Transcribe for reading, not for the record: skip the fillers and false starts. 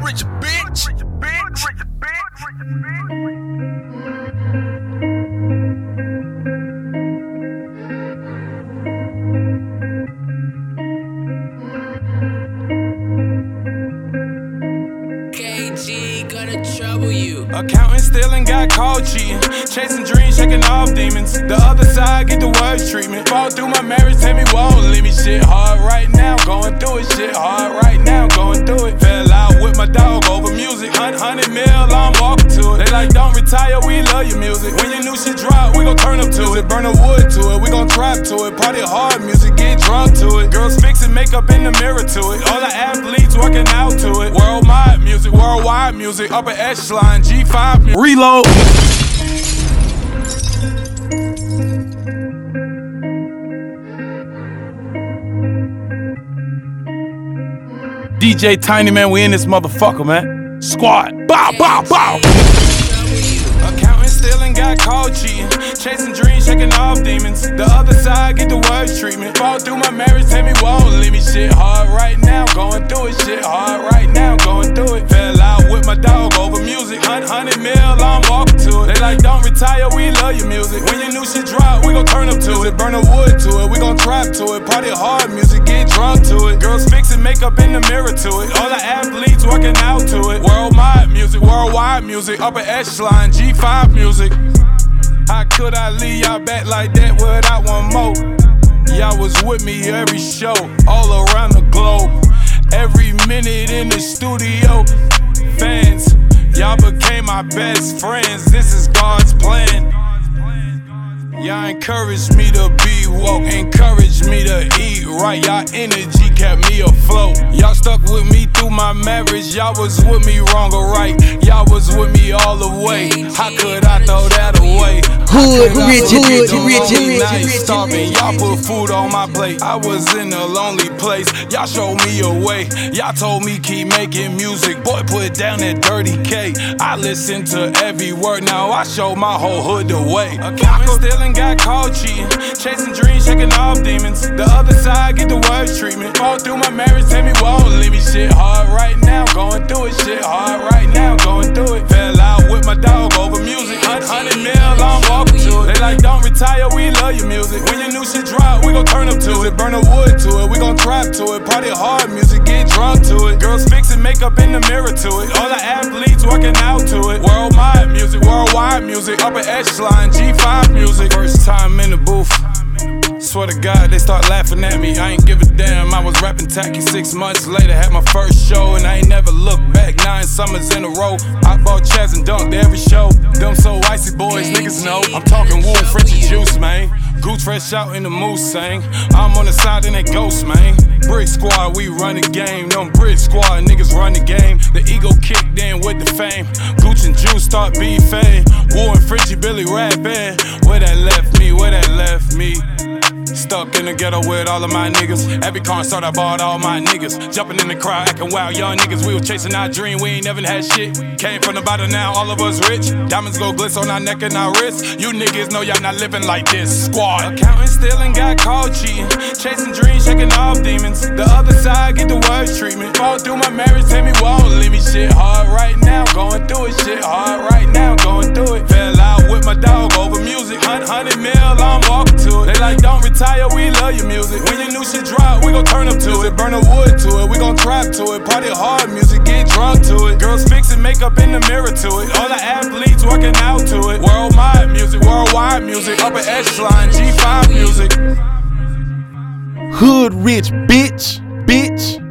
rich bitch. KG gonna trouble you. Accountant stealing, got caught cheating. Chasing dreams, shaking off demons. The other side get the worst treatment. Fall through my marriage, tell me won't leave me. Shit hard right now, going through it. Shit hard right now, going through it. Fell out with my dog over music. 100 mil, I'm walking to it. They like, don't retire, we love your music. When your new shit drop, we gon' turn up to it. Burn a wood to it, we gon' trap to it. Party hard music, get drunk to it. Girls fixing makeup in the mirror to it. All the athletes working out to it. Worldwide music, worldwide music. Upper echelon, G5 music. Reload. DJ Tiny, man, we in this motherfucker, man. Squad. Bow, bow, bow. Accountant stealing, got caught cheating. Chasing dreams, shaking off demons. The other side get the worst treatment. Fall through my marriage, tell me won't leave me. Shit hard right now, going through it. Shit hard right now, going through it. Fell out with my dog over music. 100 mil, I'm walking to it. They like, don't retire, we love your music. When your new shit drop, we gon' turn up to it. Burn a wood to it, we gon' trap to it. Party hard music, get drunk to it. Girls fixing makeup in the mirror to it. All the athletes working out to it. Worldwide music, worldwide music. Upper echelon, G5 music. How could I leave y'all back like that without one more? Y'all was with me every show, all around the globe. Every minute in the studio. Fans, y'all became my best friends. This is God's plan. Y'all encouraged me to be woke, encouraged me to eat right. Y'all energy kept me afloat. Y'all stuck with me through my marriage. Y'all was with me wrong or right. Y'all was with me all the way. How could I throw that away? Hood, rich. Starving, y'all put food on my plate. I was in a lonely place. Y'all showed me a way. Y'all told me keep making music. Boy, put down that dirty K. I listened to every word. Now I show my whole hood the way. Accountant stealing, got caught cheating. Chasing dreams, shaking off demons. The other side get the worst treatment. Fall through my marriage, tell me won't leave me. Shit hard right now, going through it. Shit hard right now, going through it. Fell out with my dog over music. 100 mil, I'm walking to it. They like, don't retire, we love your music. When your new shit drop, we gon' turn up to it. Burn a wood to it, we gon' trap to it. Party hard music, get drunk to it. Girls fixing makeup in the mirror to it. All the athletes working out to it. Worldwide music, worldwide music. Upper echelon, G5 music. First time in the booth. Swear to God, they start laughing at me. I ain't give a damn. I was rapping tacky 6 months later. Had my first show and I ain't never looked back. 9 summers in a row. I bought Chaz and dunked every show. Them so icy boys, niggas know. I'm talking wool, Frenchie juice, man. Goose fresh out in the moose, sang. I'm on the side in that ghost, man. Brick squad, we run the game. Them brick squad, niggas run the game. The ego kicked in with the fame. Gooch and Juice start beefing. Wool and Frenchie Billy rapping. Where that left me, where that left me. Stuck in the ghetto with all of my niggas. Every concert I bought all my niggas. Jumping in the crowd, acting wild, young niggas. We was chasing our dream, we ain't never had shit. Came from the bottom, now all of us rich. Diamonds go glitz on our neck and our wrist. You niggas know y'all not living like this. Squad. Accountant stealing, got caught cheating. Chasing dreams, shaking off demons. The other side get the worst treatment. Fall through my marriage, tell me won't leave me. Shit hard right now, going through it. Shit hard right now, going through it. Fell out with my dog over music. 100 mil, I'm walking to it. They like, don't retire, we love your music. When your new shit drop, we gon' turn up to it. Burn a wood to it, we gon' trap to it. Party hard music, get drunk to it. Girls fixing makeup in the mirror to it. All the athletes working out to it. Worldwide music, worldwide music. Upper echelon, G5 music. Hood rich, bitch.